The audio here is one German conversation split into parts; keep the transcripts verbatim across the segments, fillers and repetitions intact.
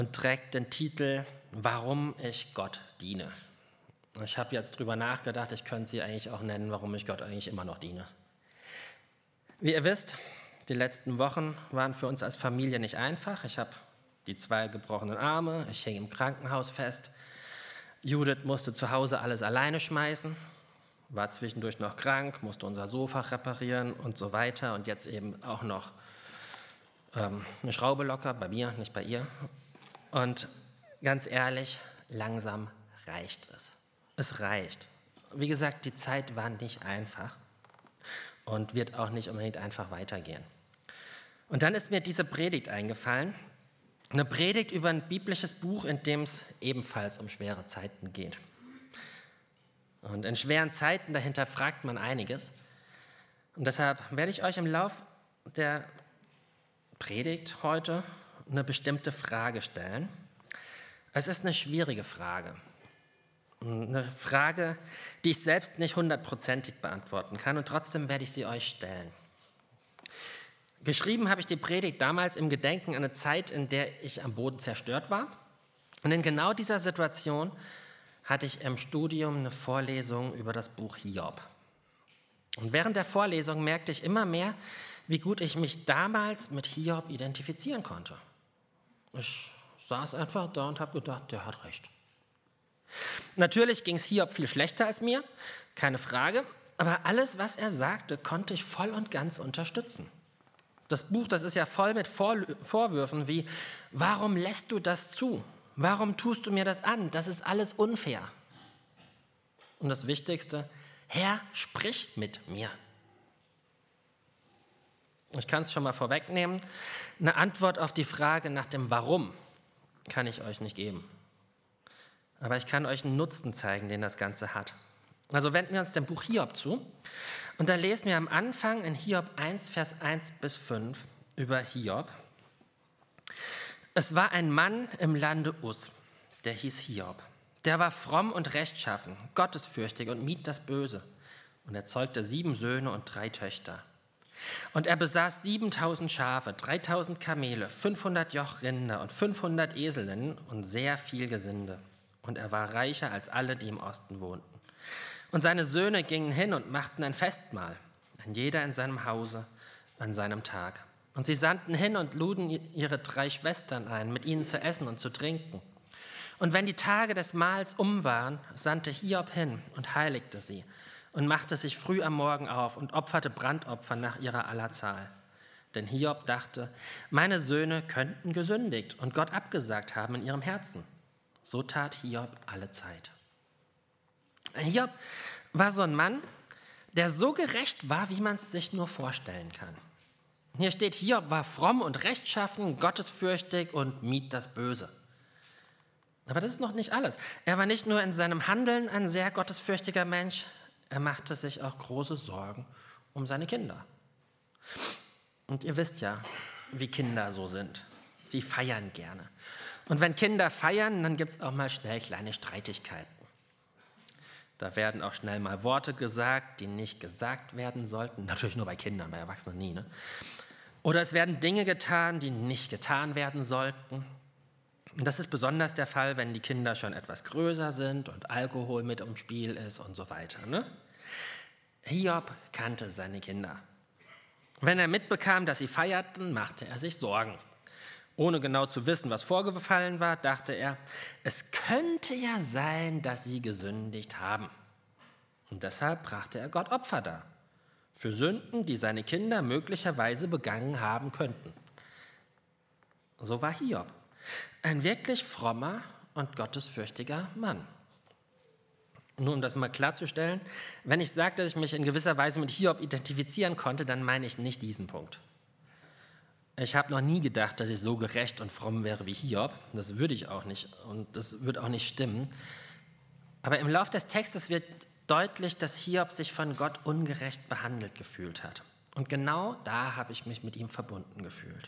und trägt den Titel Warum ich Gott diene. Ich habe jetzt drüber nachgedacht, ich könnte sie eigentlich auch nennen, warum ich Gott eigentlich immer noch diene. Wie ihr wisst, die letzten Wochen waren für uns als Familie nicht einfach. Ich habe die zwei gebrochenen Arme, ich hing im Krankenhaus fest. Judith musste zu Hause alles alleine schmeißen, war zwischendurch noch krank, musste unser Sofa reparieren und so weiter. Und jetzt eben auch noch ähm, eine Schraube locker, bei mir, nicht bei ihr. Und ganz ehrlich, langsam reicht es. Es reicht. Wie gesagt, die Zeit war nicht einfach und wird auch nicht unbedingt einfach weitergehen. Und dann ist mir diese Predigt eingefallen. Eine Predigt über ein biblisches Buch, in dem es ebenfalls um schwere Zeiten geht. Und in schweren Zeiten, dahinter fragt man einiges. Und deshalb werde ich euch im Lauf der Predigt heute eine bestimmte Frage stellen. Es ist eine schwierige Frage. Eine Frage, die ich selbst nicht hundertprozentig beantworten kann. Und trotzdem werde ich sie euch stellen. Geschrieben habe ich die Predigt damals im Gedenken an eine Zeit, in der ich am Boden zerstört war. Und in genau dieser Situation hatte ich im Studium eine Vorlesung über das Buch Hiob. Und während der Vorlesung merkte ich immer mehr, wie gut ich mich damals mit Hiob identifizieren konnte. Ich saß einfach da und habe gedacht, der hat recht. Natürlich ging es Hiob viel schlechter als mir, keine Frage, aber alles, was er sagte, konnte ich voll und ganz unterstützen. Das Buch, das ist ja voll mit Vorwürfen wie, warum lässt du das zu? Warum tust du mir das an? Das ist alles unfair. Und das Wichtigste, Herr, sprich mit mir. Ich kann es schon mal vorwegnehmen, eine Antwort auf die Frage nach dem Warum kann ich euch nicht geben. Aber ich kann euch einen Nutzen zeigen, den das Ganze hat. Also wenden wir uns dem Buch Hiob zu. Und da lesen wir am Anfang in Hiob eins, Vers eins bis fünf über Hiob. Es war ein Mann im Lande Uz, der hieß Hiob. Der war fromm und rechtschaffen, gottesfürchtig und mied das Böse. Und er zeugte sieben Söhne und drei Töchter. Und er besaß siebentausend Schafe, dreitausend Kamele, fünfhundert Joch Rinder und fünfhundert Eselinnen und sehr viel Gesinde. Und er war reicher als alle, die im Osten wohnten. Und seine Söhne gingen hin und machten ein Festmahl, ein jeder in seinem Hause an seinem Tag. Und sie sandten hin und luden ihre drei Schwestern ein, mit ihnen zu essen und zu trinken. Und wenn die Tage des Mahls um waren, sandte Hiob hin und heiligte sie und machte sich früh am Morgen auf und opferte Brandopfer nach ihrer aller Zahl. Denn Hiob dachte, meine Söhne könnten gesündigt und Gott abgesagt haben in ihrem Herzen. So tat Hiob alle Zeit. Hiob war so ein Mann, der so gerecht war, wie man es sich nur vorstellen kann. Hier steht, Hiob war fromm und rechtschaffen, gottesfürchtig und mied das Böse. Aber das ist noch nicht alles. Er war nicht nur in seinem Handeln ein sehr gottesfürchtiger Mensch, er machte sich auch große Sorgen um seine Kinder. Und ihr wisst ja, wie Kinder so sind. Sie feiern gerne. Und wenn Kinder feiern, dann gibt es auch mal schnell kleine Streitigkeiten. Da werden auch schnell mal Worte gesagt, die nicht gesagt werden sollten. Natürlich nur bei Kindern, bei Erwachsenen nie. Ne? Oder es werden Dinge getan, die nicht getan werden sollten. Und das ist besonders der Fall, wenn die Kinder schon etwas größer sind und Alkohol mit im Spiel ist und so weiter. Ne? Hiob kannte seine Kinder. Wenn er mitbekam, dass sie feierten, machte er sich Sorgen. Ohne genau zu wissen, was vorgefallen war, dachte er, es könnte ja sein, dass sie gesündigt haben. Und deshalb brachte er Gott Opfer dar, für Sünden, die seine Kinder möglicherweise begangen haben könnten. So war Hiob, ein wirklich frommer und gottesfürchtiger Mann. Nur um das mal klarzustellen, wenn ich sage, dass ich mich in gewisser Weise mit Hiob identifizieren konnte, dann meine ich nicht diesen Punkt. Ich habe noch nie gedacht, dass ich so gerecht und fromm wäre wie Hiob. Das würde ich auch nicht und das wird auch nicht stimmen. Aber im Lauf des Textes wird deutlich, dass Hiob sich von Gott ungerecht behandelt gefühlt hat. Und genau da habe ich mich mit ihm verbunden gefühlt.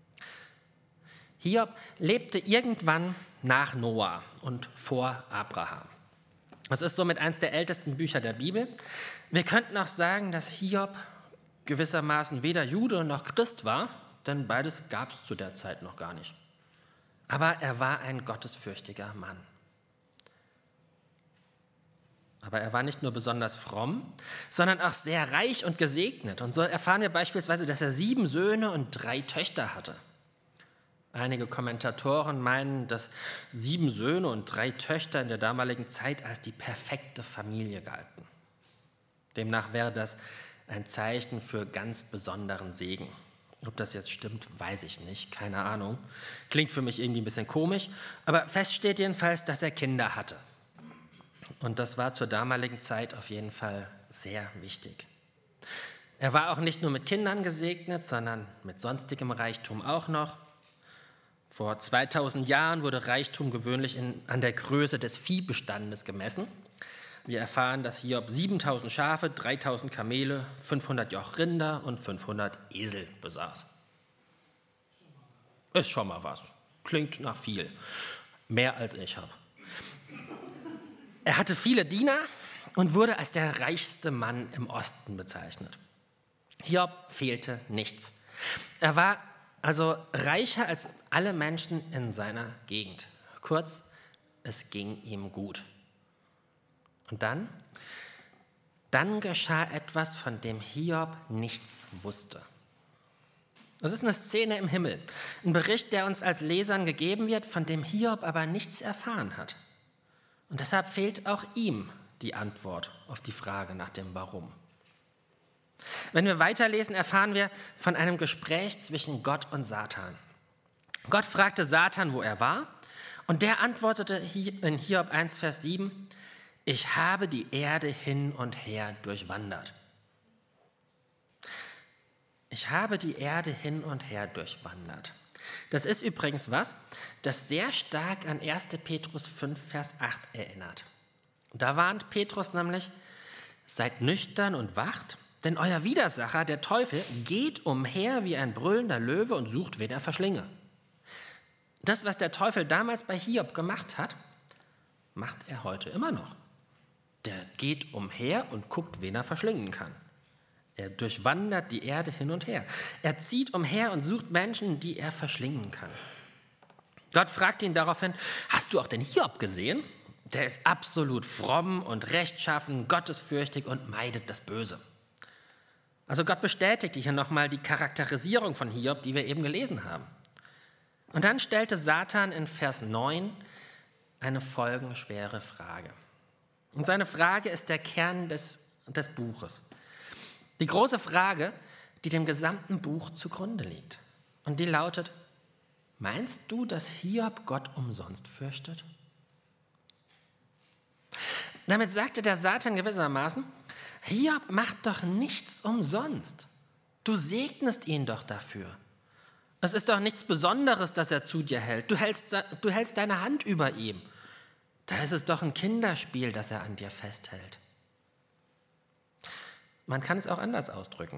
Hiob lebte irgendwann nach Noah und vor Abraham. Das ist somit eines der ältesten Bücher der Bibel. Wir könnten auch sagen, dass Hiob gewissermaßen weder Jude noch Christ war, denn beides gab es zu der Zeit noch gar nicht. aber er war ein gottesfürchtiger Mann. Aber er war nicht nur besonders fromm, sondern auch sehr reich und gesegnet. Und so erfahren wir beispielsweise, dass er sieben Söhne und drei Töchter hatte. Einige Kommentatoren meinen, dass sieben Söhne und drei Töchter in der damaligen Zeit als die perfekte Familie galten. Demnach wäre das ein Zeichen für ganz besonderen Segen. Ob das jetzt stimmt, weiß ich nicht, keine Ahnung. Klingt für mich irgendwie ein bisschen komisch, aber fest steht jedenfalls, dass er Kinder hatte. Und das war zur damaligen Zeit auf jeden Fall sehr wichtig. Er war auch nicht nur mit Kindern gesegnet, sondern mit sonstigem Reichtum auch noch. Vor zweitausend Jahren wurde Reichtum gewöhnlich in, an der Größe des Viehbestandes gemessen. Wir erfahren, dass Hiob siebentausend Schafe, dreitausend Kamele, fünfhundert Joch Rinder und fünfhundert Esel besaß. Ist schon mal was. Klingt nach viel. Mehr als ich habe. Er hatte viele Diener und wurde als der reichste Mann im Osten bezeichnet. Hiob fehlte nichts. Er war also reicher als alle Menschen in seiner Gegend. Kurz, es ging ihm gut. Und dann? Dann geschah etwas, von dem Hiob nichts wusste. Das ist eine Szene im Himmel, ein Bericht, der uns als Lesern gegeben wird, von dem Hiob aber nichts erfahren hat. Und deshalb fehlt auch ihm die Antwort auf die Frage nach dem Warum. Wenn wir weiterlesen, erfahren wir von einem Gespräch zwischen Gott und Satan. Gott fragte Satan, wo er war, und der antwortete in Hiob eins, Vers sieben, ich habe die Erde hin und her durchwandert. Ich habe die Erde hin und her durchwandert. Das ist übrigens was, das sehr stark an erster Petrus fünf, Vers acht erinnert. Da warnt Petrus nämlich, seid nüchtern und wacht, denn euer Widersacher, der Teufel, geht umher wie ein brüllender Löwe und sucht, wen er verschlinge. Das, was der Teufel damals bei Hiob gemacht hat, macht er heute immer noch. Der geht umher und guckt, wen er verschlingen kann. Er durchwandert die Erde hin und her. Er zieht umher und sucht Menschen, die er verschlingen kann. Gott fragt ihn daraufhin, hast du auch den Hiob gesehen? Der ist absolut fromm und rechtschaffen, gottesfürchtig und meidet das Böse. Also Gott bestätigte hier nochmal die Charakterisierung von Hiob, die wir eben gelesen haben. Und dann stellte Satan in Vers neun eine folgenschwere Frage. Und seine Frage ist der Kern des, des Buches. Die große Frage, die dem gesamten Buch zugrunde liegt. Und die lautet, meinst du, dass Hiob Gott umsonst fürchtet? Damit sagte der Satan gewissermaßen, Hiob macht doch nichts umsonst. Du segnest ihn doch dafür. Es ist doch nichts Besonderes, dass er zu dir hält. Du hältst, du hältst deine Hand über ihm. Da ist es doch ein Kinderspiel, das er an dir festhält. Man kann es auch anders ausdrücken.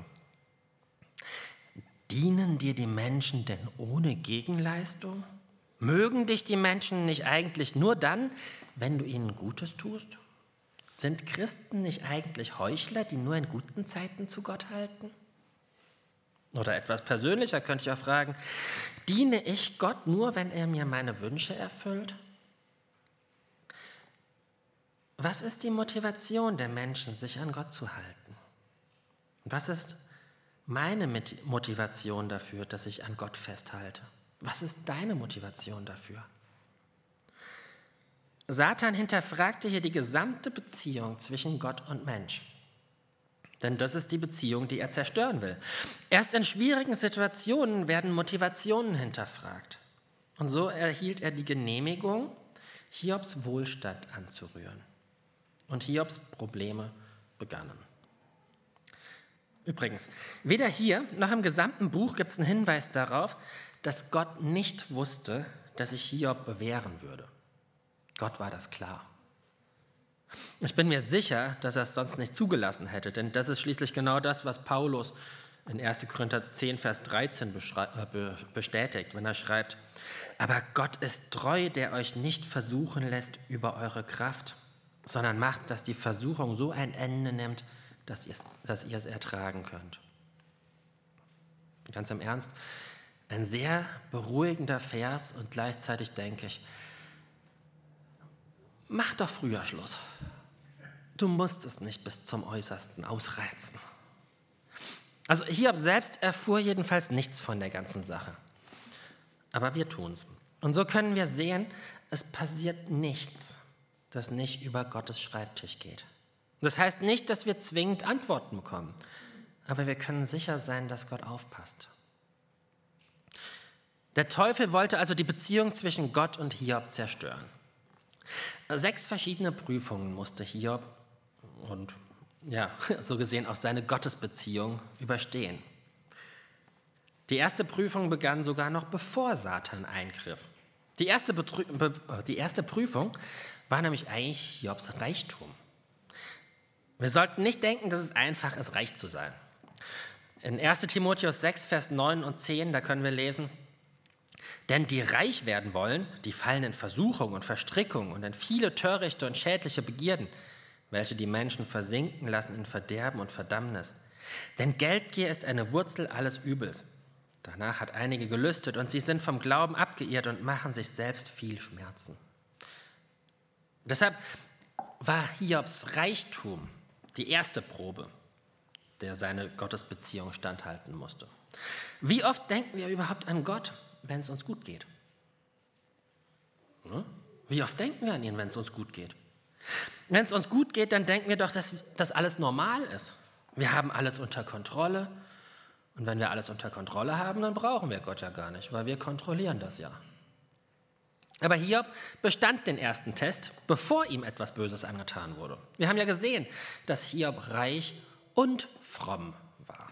Dienen dir die Menschen denn ohne Gegenleistung? Mögen dich die Menschen nicht eigentlich nur dann, wenn du ihnen Gutes tust? Sind Christen nicht eigentlich Heuchler, die nur in guten Zeiten zu Gott halten? Oder etwas persönlicher könnte ich auch fragen, diene ich Gott nur, wenn er mir meine Wünsche erfüllt? Was ist die Motivation der Menschen, sich an Gott zu halten? Was ist meine Motivation dafür, dass ich an Gott festhalte? Was ist deine Motivation dafür? Satan hinterfragte hier die gesamte Beziehung zwischen Gott und Mensch. Denn das ist die Beziehung, die er zerstören will. Erst in schwierigen Situationen werden Motivationen hinterfragt. Und so erhielt er die Genehmigung, Hiobs Wohlstand anzurühren. Und Hiobs Probleme begannen. Übrigens, weder hier noch im gesamten Buch gibt es einen Hinweis darauf, dass Gott nicht wusste, dass sich Hiob bewähren würde. Gott war das klar. Ich bin mir sicher, dass er es sonst nicht zugelassen hätte, denn das ist schließlich genau das, was Paulus in erster Korinther zehn, Vers dreizehn bestätigt, wenn er schreibt, aber Gott ist treu, der euch nicht versuchen lässt über eure Kraft, sondern macht, dass die Versuchung so ein Ende nimmt, dass ihr, dass ihr es ertragen könnt. Ganz im Ernst, Ein sehr beruhigender Vers und gleichzeitig denke ich, mach doch früher Schluss. Du musst es nicht bis zum Äußersten ausreizen. Also Hiob selbst erfuhr jedenfalls nichts von der ganzen Sache. Aber wir tun's. Und so können wir sehen, es passiert nichts, das nicht über Gottes Schreibtisch geht. Das heißt nicht, dass wir zwingend Antworten bekommen, aber wir können sicher sein, dass Gott aufpasst. Der Teufel wollte also die Beziehung zwischen Gott und Hiob zerstören. Sechs verschiedene Prüfungen musste Hiob und ja, so gesehen auch seine Gottesbeziehung überstehen. Die erste Prüfung begann sogar noch bevor Satan eingriff. Die erste, Betrü- Be- die erste Prüfung war nämlich eigentlich Hiobs Reichtum. Wir sollten nicht denken, dass es einfach ist, reich zu sein. In erster Timotheus sechs, Vers neun und zehn, da können wir lesen, denn die reich werden wollen, die fallen in Versuchung und Verstrickung und in viele törichte und schädliche Begierden, welche die Menschen versinken lassen in Verderben und Verdammnis. Denn Geldgier ist eine Wurzel alles Übels. Danach hat einige gelüstet und sie sind vom Glauben abgeirrt und machen sich selbst viel Schmerzen. Deshalb war Hiobs Reichtum die erste Probe, der seine Gottesbeziehung standhalten musste. Wie oft denken wir überhaupt an Gott, wenn es uns gut geht? Wie oft denken wir an ihn, wenn es uns gut geht? Wenn es uns gut geht, dann denken wir doch, dass das alles normal ist. Wir haben alles unter Kontrolle. Und wenn wir alles unter Kontrolle haben, dann brauchen wir Gott ja gar nicht, weil wir kontrollieren das ja. Aber Hiob bestand den ersten Test, bevor ihm etwas Böses angetan wurde. Wir haben ja gesehen, dass Hiob reich und fromm war.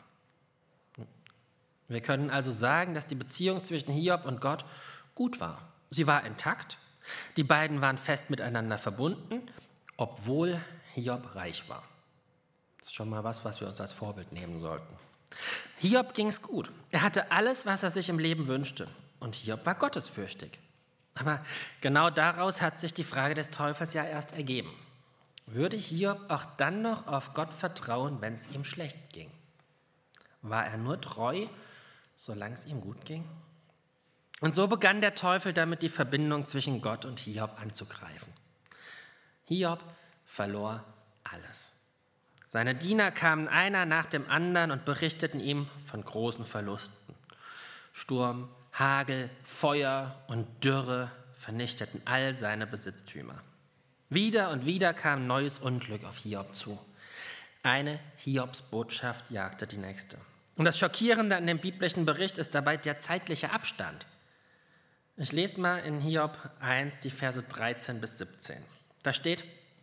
Wir können also sagen, dass die Beziehung zwischen Hiob und Gott gut war. Sie war intakt. Die beiden waren fest miteinander verbunden, obwohl Hiob reich war. Das ist schon mal was, was wir uns als Vorbild nehmen sollten. Hiob ging es gut. Er hatte alles, was er sich im Leben wünschte. Und Hiob war gottesfürchtig. Aber genau daraus hat sich die Frage des Teufels ja erst ergeben. Würde Hiob auch dann noch auf Gott vertrauen, wenn es ihm schlecht ging? War er nur treu, solange es ihm gut ging? Und so begann der Teufel damit, die Verbindung zwischen Gott und Hiob anzugreifen. Hiob verlor alles. Seine Diener kamen einer nach dem anderen und berichteten ihm von großen Verlusten. Sturm, Hagel, Feuer und Dürre vernichteten all seine Besitztümer. Wieder und wieder kam neues Unglück auf Hiob zu. Eine Hiobsbotschaft jagte die nächste. Und das Schockierende an dem biblischen Bericht ist dabei der zeitliche Abstand. Ich lese mal in Hiob eins die Verse dreizehn bis siebzehn. Da steht,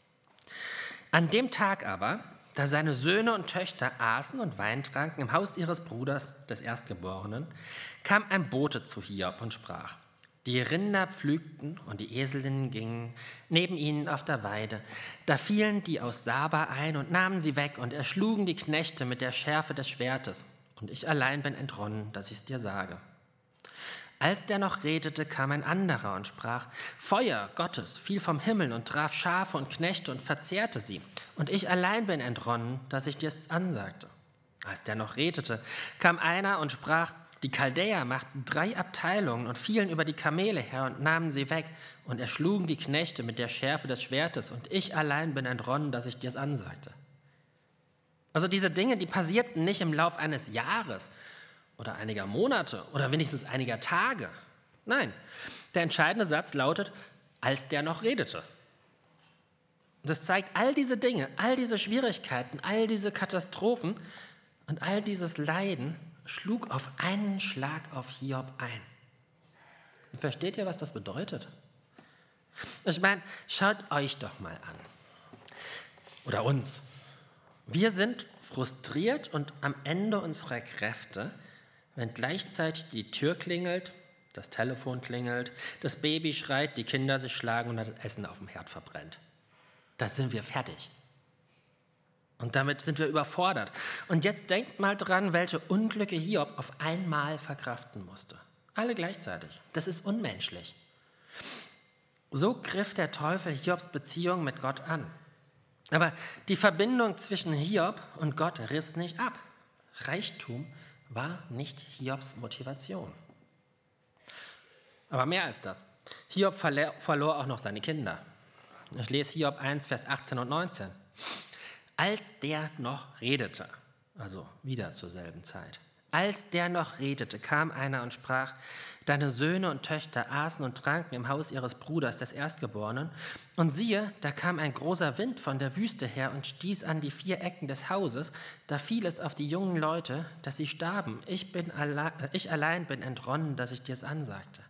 an dem Tag aber, da seine Söhne und Töchter aßen und Wein tranken im Haus ihres Bruders, des Erstgeborenen, kam ein Bote zu Hiob und sprach, die Rinder pflügten und die Eselinnen gingen neben ihnen auf der Weide. Da fielen die aus Saba ein und nahmen sie weg und erschlugen die Knechte mit der Schärfe des Schwertes. Und ich allein bin entronnen, dass ich es dir sage. Als der noch redete, kam ein anderer und sprach, Feuer Gottes fiel vom Himmel und traf Schafe und Knechte und verzehrte sie. Und ich allein bin entronnen, dass ich dir es ansagte. Als der noch redete, kam einer und sprach, die Chaldäer machten drei Abteilungen und fielen über die Kamele her und nahmen sie weg und erschlugen die Knechte mit der Schärfe des Schwertes. Und ich allein bin entronnen, dass ich dir es ansagte. Also diese Dinge, die passierten nicht im Lauf eines Jahres, oder einiger Monate oder wenigstens einiger Tage. Nein, der entscheidende Satz lautet, als der noch redete. Das zeigt all diese Dinge, all diese Schwierigkeiten, all diese Katastrophen und all dieses Leiden schlug auf einen Schlag auf Hiob ein. Und versteht ihr, was das bedeutet? Ich meine, schaut euch doch mal an. Oder uns. Wir sind frustriert und am Ende unserer Kräfte, wenn gleichzeitig die Tür klingelt, das Telefon klingelt, das Baby schreit, die Kinder sich schlagen und das Essen auf dem Herd verbrennt. Da sind wir fertig. Und damit sind wir überfordert. Und jetzt denkt mal dran, welche Unglücke Hiob auf einmal verkraften musste. Alle gleichzeitig. Das ist unmenschlich. So griff der Teufel Hiobs Beziehung mit Gott an. Aber die Verbindung zwischen Hiob und Gott riss nicht ab. Reichtum war nicht Hiobs Motivation. Aber mehr als das. Hiob verle- verlor auch noch seine Kinder. Ich lese Hiob eins, Vers achtzehn und neunzehn. Als der noch redete, also wieder zur selben Zeit, als der noch redete, kam einer und sprach, deine Söhne und Töchter aßen und tranken im Haus ihres Bruders, des Erstgeborenen. Und siehe, da kam ein großer Wind von der Wüste her und stieß an die vier Ecken des Hauses. Da fiel es auf die jungen Leute, dass sie starben. Ich, bin alle, ich allein bin entronnen, dass ich dir es ansagte.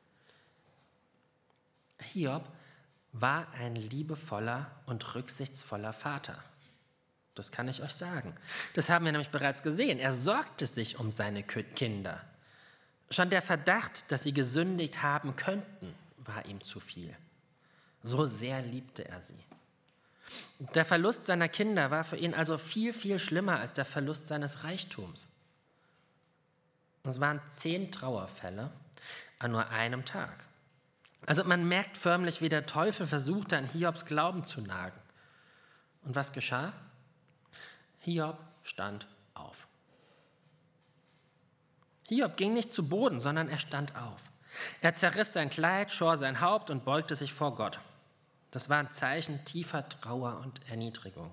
Hiob war ein liebevoller und rücksichtsvoller Vater. Das kann ich euch sagen. Das haben wir nämlich bereits gesehen. Er sorgte sich um seine Kinder. Schon der Verdacht, dass sie gesündigt haben könnten, war ihm zu viel. So sehr liebte er sie. Der Verlust seiner Kinder war für ihn also viel, viel schlimmer als der Verlust seines Reichtums. Es waren zehn Trauerfälle an nur einem Tag. Also man merkt förmlich, wie der Teufel versuchte, an Hiobs Glauben zu nagen. Und was geschah? Hiob stand auf. Hiob ging nicht zu Boden, sondern er stand auf. Er zerriss sein Kleid, schor sein Haupt und beugte sich vor Gott. Das war ein Zeichen tiefer Trauer und Erniedrigung.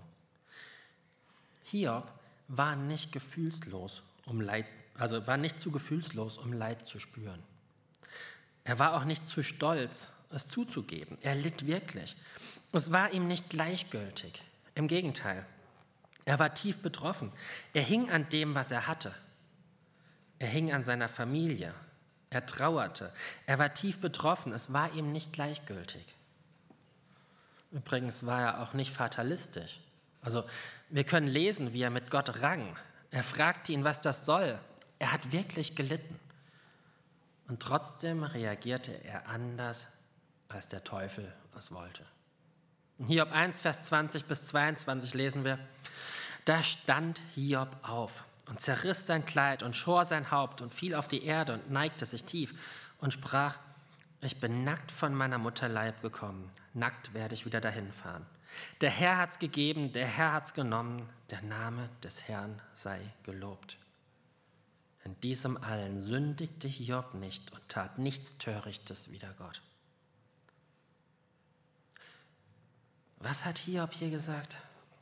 Hiob war nicht gefühlslos, um Leid, also war nicht zu gefühlslos, um Leid zu spüren. Er war auch nicht zu stolz, es zuzugeben. Er litt wirklich. Es war ihm nicht gleichgültig. Im Gegenteil. Er war tief betroffen. Er hing an dem, was er hatte. Er hing an seiner Familie. Er trauerte. Er war tief betroffen. Es war ihm nicht gleichgültig. Übrigens war er auch nicht fatalistisch. Also wir können lesen, wie er mit Gott rang. Er fragte ihn, was das soll. Er hat wirklich gelitten. Und trotzdem reagierte er anders, als der Teufel es wollte. In Hiob eins, Vers zwanzig bis zweiundzwanzig lesen wir, da stand Hiob auf und zerriss sein Kleid und schor sein Haupt und fiel auf die Erde und neigte sich tief und sprach, ich bin nackt von meiner Mutter Leib gekommen, nackt werde ich wieder dahin fahren. Der Herr hat's gegeben, der Herr hat's genommen, der Name des Herrn sei gelobt. In diesem allen sündigte Hiob nicht und tat nichts Törichtes wider Gott. Was hat Hiob hier gesagt?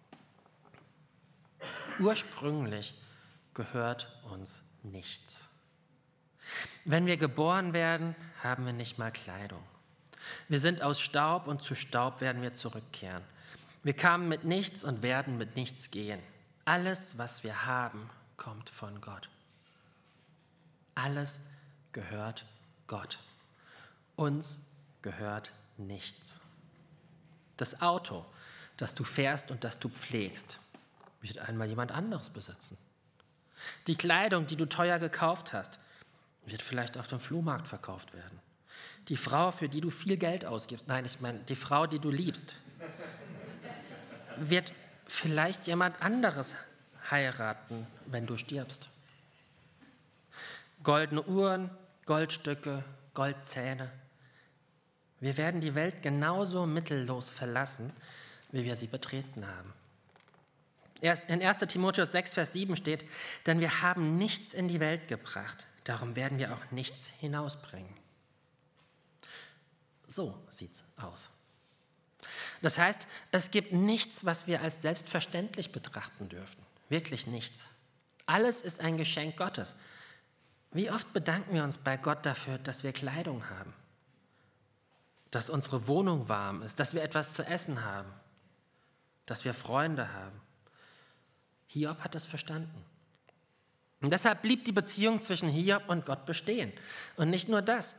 Ursprünglich gehört uns nichts. Wenn wir geboren werden, haben wir nicht mal Kleidung. Wir sind aus Staub und zu Staub werden wir zurückkehren. Wir kamen mit nichts und werden mit nichts gehen. Alles, was wir haben, kommt von Gott. Alles gehört Gott. Uns gehört nichts. Das Auto, das du fährst und das du pflegst, wird einmal jemand anderes besitzen. Die Kleidung, die du teuer gekauft hast, wird vielleicht auf dem Flohmarkt verkauft werden. Die Frau, für die du viel Geld ausgibst, nein, ich meine, die Frau, die du liebst, wird vielleicht jemand anderes heiraten, wenn du stirbst. Goldene Uhren, Goldstücke, Goldzähne. Wir werden die Welt genauso mittellos verlassen, wie wir sie betreten haben. In erster Timotheus sechs, Vers sieben steht, denn wir haben nichts in die Welt gebracht, darum werden wir auch nichts hinausbringen. So sieht's aus. Das heißt, es gibt nichts, was wir als selbstverständlich betrachten dürfen. Wirklich nichts. Alles ist ein Geschenk Gottes. Wie oft bedanken wir uns bei Gott dafür, dass wir Kleidung haben, dass unsere Wohnung warm ist, dass wir etwas zu essen haben, dass wir Freunde haben. Hiob hat das verstanden. Und deshalb blieb die Beziehung zwischen Hiob und Gott bestehen. Und nicht nur das.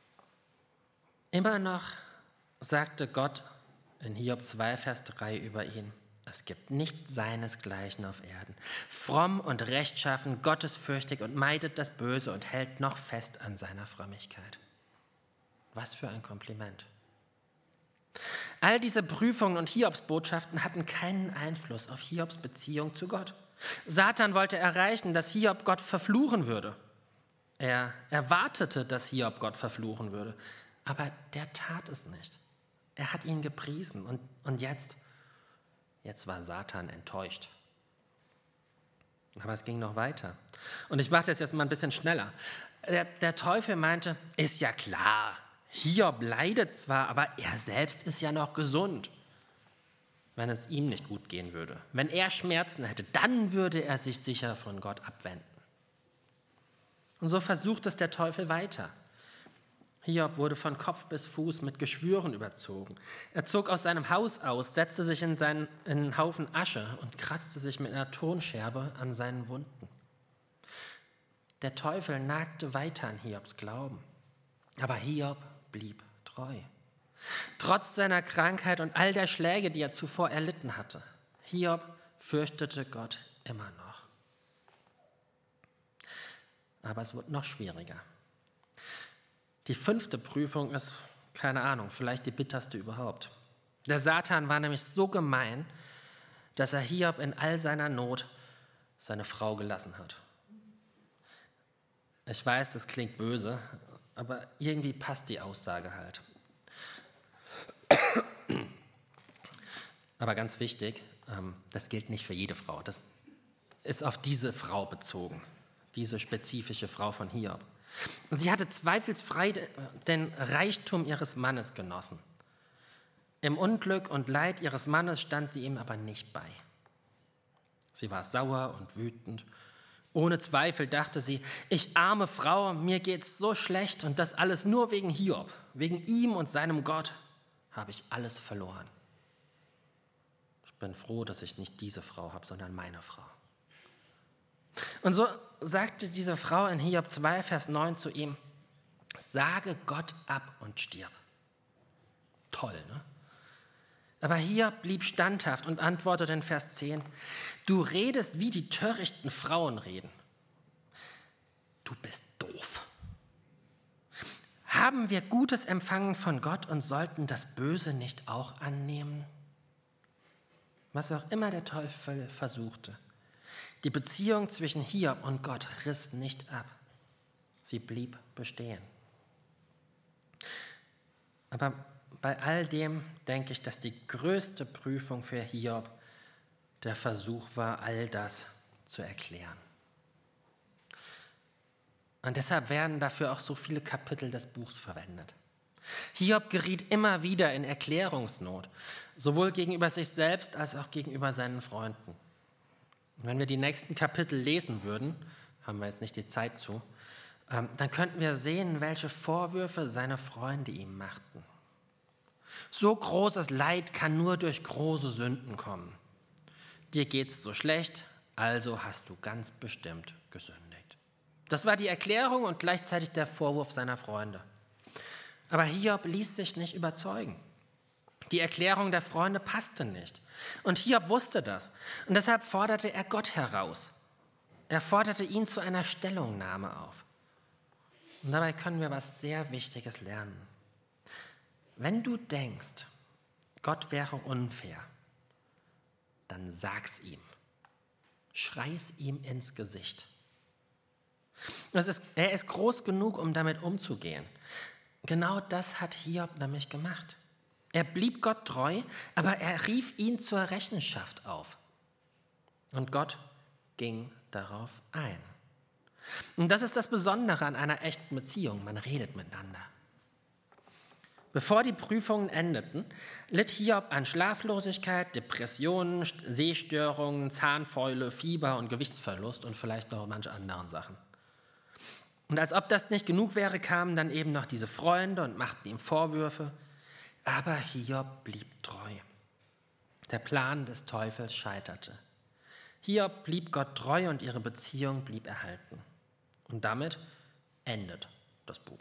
Immer noch sagte Gott in Hiob zwei, Vers drei über ihn, es gibt nicht seinesgleichen auf Erden. Fromm und rechtschaffen, gottesfürchtig und meidet das Böse und hält noch fest an seiner Frömmigkeit. Was für ein Kompliment. All diese Prüfungen und Hiobs-Botschaften hatten keinen Einfluss auf Hiobs Beziehung zu Gott. Satan wollte erreichen, dass Hiob Gott verfluchen würde. Er erwartete, dass Hiob Gott verfluchen würde, aber der tat es nicht. Er hat ihn gepriesen und, und jetzt, jetzt war Satan enttäuscht. Aber es ging noch weiter. Und ich mache das jetzt mal ein bisschen schneller. Der, der Teufel meinte, ist ja klar, Hiob leidet zwar, aber er selbst ist ja noch gesund. Wenn es ihm nicht gut gehen würde, wenn er Schmerzen hätte, dann würde er sich sicher von Gott abwenden. Und so versucht es der Teufel weiter. Hiob wurde von Kopf bis Fuß mit Geschwüren überzogen. Er zog aus seinem Haus aus, setzte sich in, seinen, in einen Haufen Asche und kratzte sich mit einer Tonscherbe an seinen Wunden. Der Teufel nagte weiter an Hiobs Glauben, aber Hiob blieb treu. Trotz seiner Krankheit und all der Schläge, die er zuvor erlitten hatte. Hiob fürchtete Gott immer noch. Aber es wird noch schwieriger. Die fünfte Prüfung ist, keine Ahnung, vielleicht die bitterste überhaupt. Der Satan war nämlich so gemein, dass er Hiob in all seiner Not seine Frau gelassen hat. Ich weiß, das klingt böse, aber irgendwie passt die Aussage halt. Aber ganz wichtig, das gilt nicht für jede Frau. Das ist auf diese Frau bezogen, diese spezifische Frau von Hiob. Und sie hatte zweifelsfrei den Reichtum ihres Mannes genossen. Im Unglück und Leid ihres Mannes stand sie ihm aber nicht bei. Sie war sauer und wütend. Ohne Zweifel dachte sie, ich arme Frau, mir geht's so schlecht und das alles nur wegen Hiob, wegen ihm und seinem Gott habe ich alles verloren. Ich bin froh, dass ich nicht diese Frau habe, sondern meine Frau. Und so sagte diese Frau in Hiob zwei, Vers neun zu ihm, sage Gott ab und stirb. Toll, ne? Aber Hiob blieb standhaft und antwortete in Vers zehn, du redest, wie die törichten Frauen reden. Du bist doof. Haben wir Gutes empfangen von Gott und sollten das Böse nicht auch annehmen? Was auch immer der Teufel versuchte, die Beziehung zwischen Hiob und Gott riss nicht ab. Sie blieb bestehen. Aber bei all dem denke ich, dass die größte Prüfung für Hiob der Versuch war, all das zu erklären. Und deshalb werden dafür auch so viele Kapitel des Buchs verwendet. Hiob geriet immer wieder in Erklärungsnot, sowohl gegenüber sich selbst als auch gegenüber seinen Freunden. Und wenn wir die nächsten Kapitel lesen würden, haben wir jetzt nicht die Zeit zu, dann könnten wir sehen, welche Vorwürfe seine Freunde ihm machten. So großes Leid kann nur durch große Sünden kommen. Dir geht's so schlecht, also hast du ganz bestimmt gesündigt. Das war die Erklärung und gleichzeitig der Vorwurf seiner Freunde. Aber Hiob ließ sich nicht überzeugen. Die Erklärung der Freunde passte nicht. Und Hiob wusste das. Und deshalb forderte er Gott heraus. Er forderte ihn zu einer Stellungnahme auf. Und dabei können wir was sehr Wichtiges lernen. Wenn du denkst, Gott wäre unfair, dann sag's ihm. Schrei's ihm ins Gesicht. Das ist, er ist groß genug, um damit umzugehen. Genau das hat Hiob nämlich gemacht. Er blieb Gott treu, aber er rief ihn zur Rechenschaft auf. Und Gott ging darauf ein. Und das ist das Besondere an einer echten Beziehung. Man redet miteinander. Bevor die Prüfungen endeten, litt Hiob an Schlaflosigkeit, Depressionen, Sehstörungen, Zahnfäule, Fieber und Gewichtsverlust und vielleicht noch manche anderen Sachen. Und als ob das nicht genug wäre, kamen dann eben noch diese Freunde und machten ihm Vorwürfe. Aber Hiob blieb treu. Der Plan des Teufels scheiterte. Hiob blieb Gott treu und ihre Beziehung blieb erhalten. Und damit endet das Buch.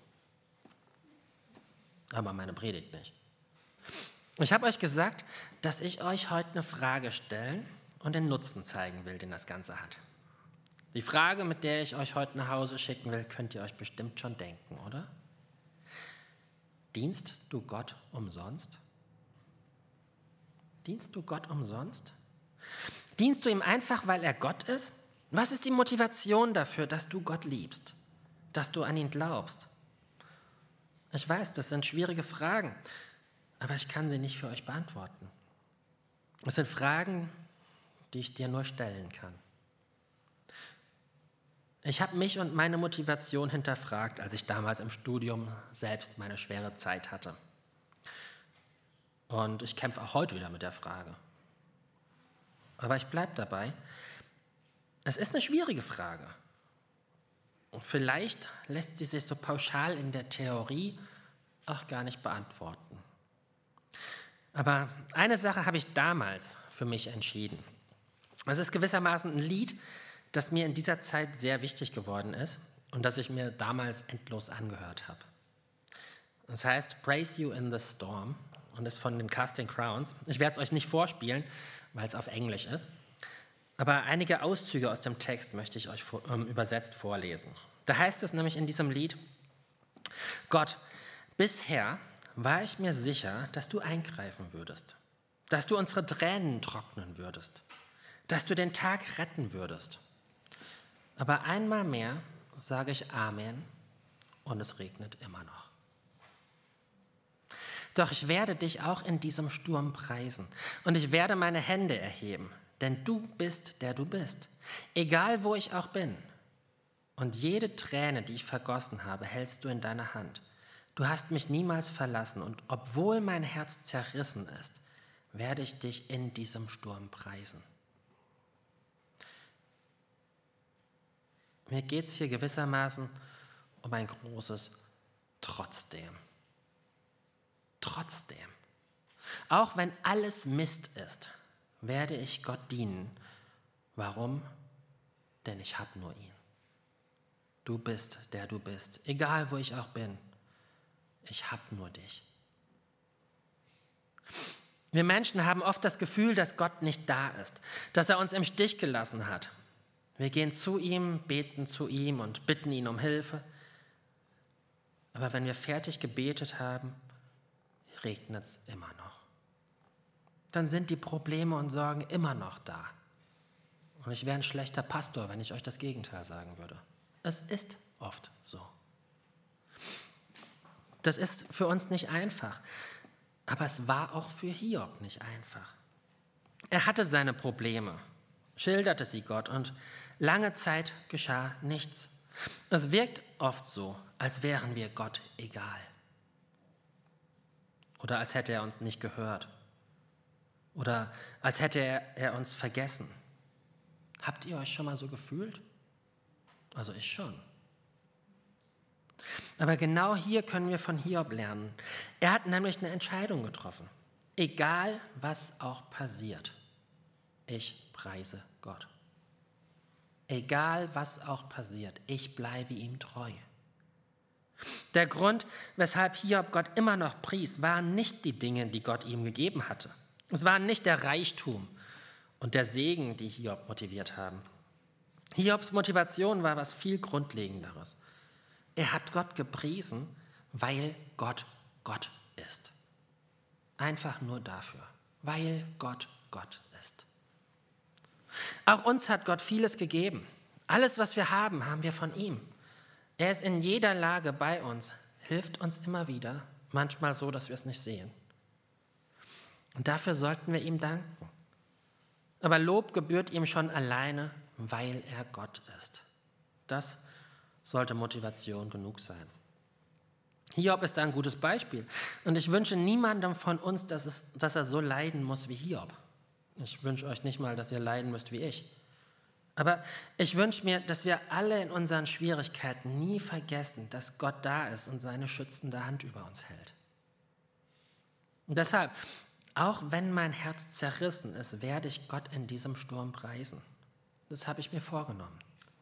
Aber meine Predigt nicht. Ich habe euch gesagt, dass ich euch heute eine Frage stellen und den Nutzen zeigen will, den das Ganze hat. Die Frage, mit der ich euch heute nach Hause schicken will, könnt ihr euch bestimmt schon denken, oder? Dienst du Gott umsonst? Dienst du Gott umsonst? Dienst du ihm einfach, weil er Gott ist? Was ist die Motivation dafür, dass du Gott liebst, dass du an ihn glaubst? Ich weiß, das sind schwierige Fragen, aber ich kann sie nicht für euch beantworten. Es sind Fragen, die ich dir nur stellen kann. Ich habe mich und meine Motivation hinterfragt, als ich damals im Studium selbst meine schwere Zeit hatte. Und ich kämpfe auch heute wieder mit der Frage. Aber ich bleibe dabei. Es ist eine schwierige Frage. Und vielleicht lässt sie sich so pauschal in der Theorie auch gar nicht beantworten. Aber eine Sache habe ich damals für mich entschieden. Es ist gewissermaßen ein Lied, das mir in dieser Zeit sehr wichtig geworden ist und das ich mir damals endlos angehört habe. Das heißt Praise You in the Storm und ist von den Casting Crowns. Ich werde es euch nicht vorspielen, weil es auf Englisch ist, aber einige Auszüge aus dem Text möchte ich euch vor, ähm, übersetzt vorlesen. Da heißt es nämlich in diesem Lied: Gott, bisher war ich mir sicher, dass du eingreifen würdest, dass du unsere Tränen trocknen würdest, dass du den Tag retten würdest. Aber einmal mehr sage ich Amen und es regnet immer noch. Doch ich werde dich auch in diesem Sturm preisen und ich werde meine Hände erheben, denn du bist, der du bist, egal wo ich auch bin. Und jede Träne, die ich vergossen habe, hältst du in deiner Hand. Du hast mich niemals verlassen und obwohl mein Herz zerrissen ist, werde ich dich in diesem Sturm preisen. Mir geht es hier gewissermaßen um ein großes Trotzdem. Trotzdem. Auch wenn alles Mist ist, werde ich Gott dienen. Warum? Denn ich habe nur ihn. Du bist, der du bist, egal wo ich auch bin. Ich habe nur dich. Wir Menschen haben oft das Gefühl, dass Gott nicht da ist, dass er uns im Stich gelassen hat. Wir gehen zu ihm, beten zu ihm und bitten ihn um Hilfe. Aber wenn wir fertig gebetet haben, regnet es immer noch. Dann sind die Probleme und Sorgen immer noch da. Und ich wäre ein schlechter Pastor, wenn ich euch das Gegenteil sagen würde. Es ist oft so. Das ist für uns nicht einfach, aber es war auch für Hiob nicht einfach. Er hatte seine Probleme, schilderte sie Gott und lange Zeit geschah nichts. Es wirkt oft so, als wären wir Gott egal. Oder als hätte er uns nicht gehört. Oder als hätte er, er uns vergessen. Habt ihr euch schon mal so gefühlt? Also ich schon. Aber genau hier können wir von Hiob lernen. Er hat nämlich eine Entscheidung getroffen. Egal, was auch passiert, ich preise Gott. Egal, was auch passiert, ich bleibe ihm treu. Der Grund, weshalb Hiob Gott immer noch pries, waren nicht die Dinge, die Gott ihm gegeben hatte. Es waren nicht der Reichtum und der Segen, die Hiob motiviert haben. Hiobs Motivation war was viel Grundlegenderes. Er hat Gott gepriesen, weil Gott Gott ist. Einfach nur dafür, weil Gott Gott ist. Auch uns hat Gott vieles gegeben. Alles, was wir haben, haben wir von ihm. Er ist in jeder Lage bei uns, hilft uns immer wieder, manchmal so, dass wir es nicht sehen. Und dafür sollten wir ihm danken. Aber Lob gebührt ihm schon alleine, weil er Gott ist. Das sollte Motivation genug sein. Hiob ist ein gutes Beispiel. Und ich wünsche niemandem von uns, dass, es, dass er so leiden muss wie Hiob. Ich wünsche euch nicht mal, dass ihr leiden müsst wie ich. Aber ich wünsche mir, dass wir alle in unseren Schwierigkeiten nie vergessen, dass Gott da ist und seine schützende Hand über uns hält. Und deshalb, auch wenn mein Herz zerrissen ist, werde ich Gott in diesem Sturm preisen. Das habe ich mir vorgenommen.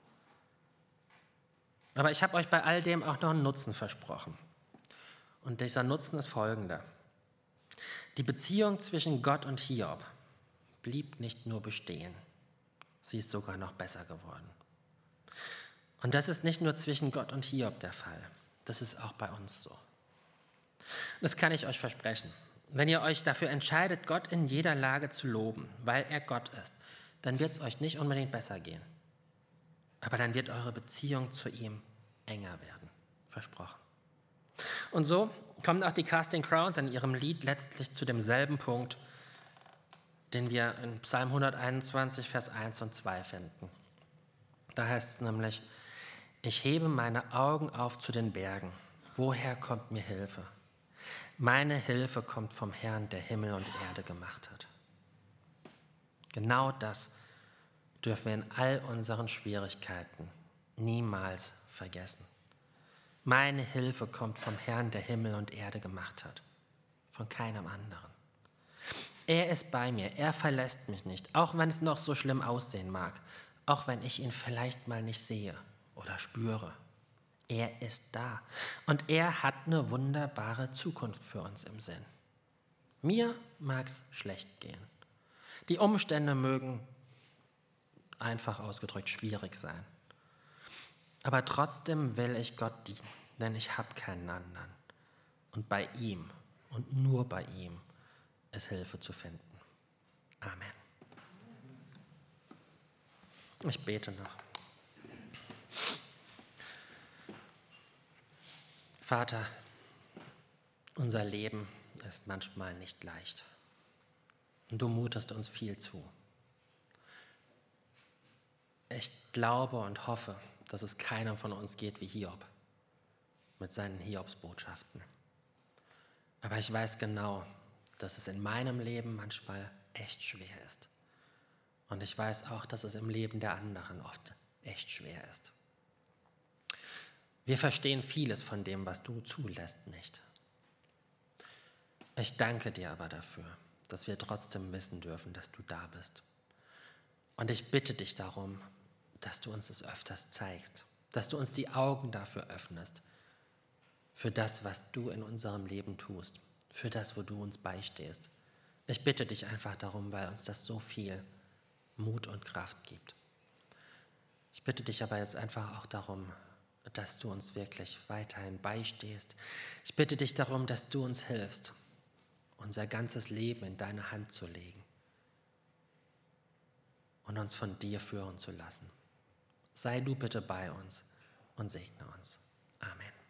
Aber ich habe euch bei all dem auch noch einen Nutzen versprochen. Und dieser Nutzen ist folgender. Die Beziehung zwischen Gott und Hiob blieb nicht nur bestehen, sie ist sogar noch besser geworden. Und das ist nicht nur zwischen Gott und Hiob der Fall, das ist auch bei uns so. Das kann ich euch versprechen. Wenn ihr euch dafür entscheidet, Gott in jeder Lage zu loben, weil er Gott ist, dann wird es euch nicht unbedingt besser gehen. Aber dann wird eure Beziehung zu ihm enger werden. Versprochen. Und so kommen auch die Casting Crowns in ihrem Lied letztlich zu demselben Punkt, den wir in Psalm hunderteinundzwanzig, Vers eins und zwei finden. Da heißt es nämlich: Ich hebe meine Augen auf zu den Bergen. Woher kommt mir Hilfe? Meine Hilfe kommt vom Herrn, der Himmel und Erde gemacht hat. Genau das dürfen wir in all unseren Schwierigkeiten niemals vergessen. Meine Hilfe kommt vom Herrn, der Himmel und Erde gemacht hat, von keinem anderen. Er ist bei mir, er verlässt mich nicht, auch wenn es noch so schlimm aussehen mag, auch wenn ich ihn vielleicht mal nicht sehe oder spüre. Er ist da und er hat eine wunderbare Zukunft für uns im Sinn. Mir mag es schlecht gehen. Die Umstände mögen, einfach ausgedrückt, schwierig sein. Aber trotzdem will ich Gott dienen, denn ich habe keinen anderen. Und bei ihm und nur bei ihm ist Hilfe zu finden. Amen. Ich bete noch. Vater, unser Leben ist manchmal nicht leicht. Und du mutest uns viel zu. Ich glaube und hoffe, dass es keinem von uns geht wie Hiob mit seinen Hiobsbotschaften. Aber ich weiß genau, dass es in meinem Leben manchmal echt schwer ist. Und ich weiß auch, dass es im Leben der anderen oft echt schwer ist. Wir verstehen vieles von dem, was du zulässt, nicht. Ich danke dir aber dafür, dass wir trotzdem wissen dürfen, dass du da bist. Und ich bitte dich darum, dass du uns das öfters zeigst, dass du uns die Augen dafür öffnest, für das, was du in unserem Leben tust, für das, wo du uns beistehst. Ich bitte dich einfach darum, weil uns das so viel Mut und Kraft gibt. Ich bitte dich aber jetzt einfach auch darum, dass du uns wirklich weiterhin beistehst. Ich bitte dich darum, dass du uns hilfst, unser ganzes Leben in deine Hand zu legen und uns von dir führen zu lassen. Sei du bitte bei uns und segne uns. Amen.